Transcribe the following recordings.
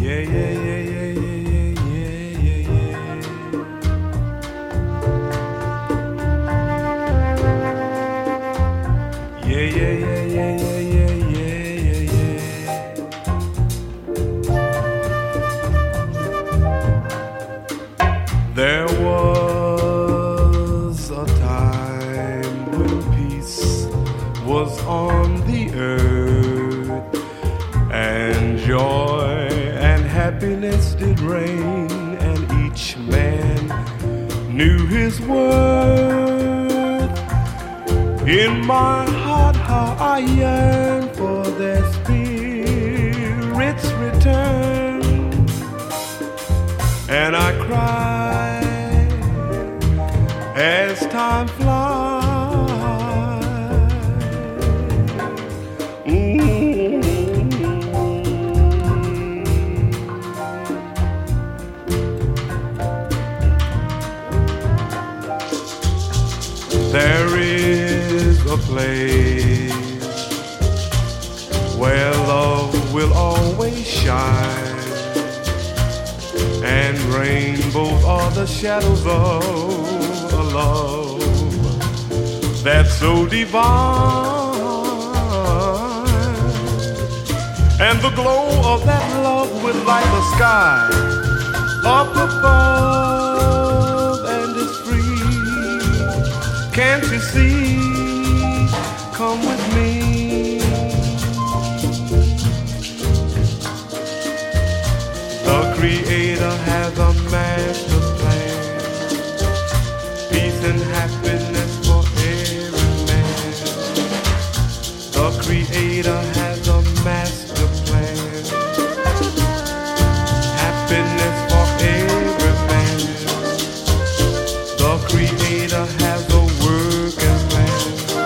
Yeah, yeah, yeah, yeah, yeah, yeah, yeah, yeah, yeah. Yeah, yeah, yeah, yeah, yeah, yeah, yeah, yeah. There was a time when peace was on the earth, and joy and happiness did reign, and each man knew his worth. In my heart, how I yearn for their spirit's return, and I cry as time flies. There is a place where love will always shine, and rainbows are the shadows of a love that's so divine, and the glow of that love will light the sky up above, and it's free. Can't you see? Come with me. The Creator has a master plan, peace and happiness for every man. The Creator has a master plan, happiness for every man. The Creator has a working plan,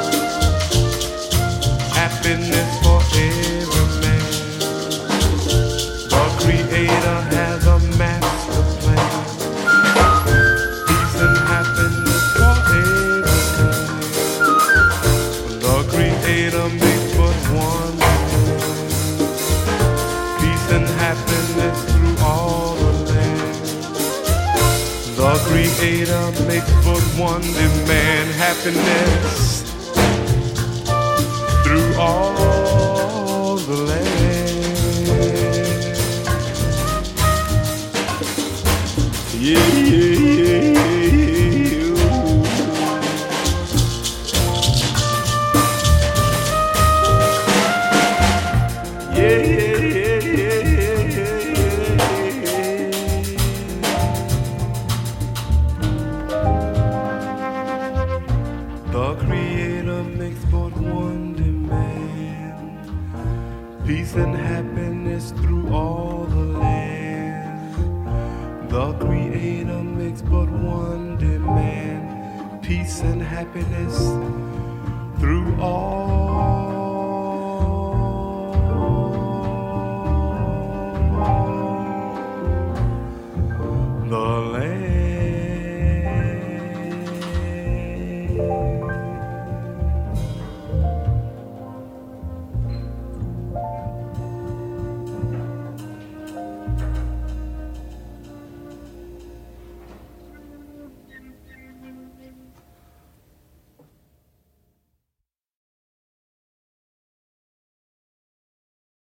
happiness for every man. The Creator has a master plan, peace and happiness for every man. The Creator makes but one man, peace and happiness through all the land. The Creator makes but one demand, happiness through all the land. Yeah, yeah, yeah, yeah, yeah, yeah, yeah. The Creator makes but one demand, peace and happiness through all the land. The Creator makes but one demand, peace and happiness through all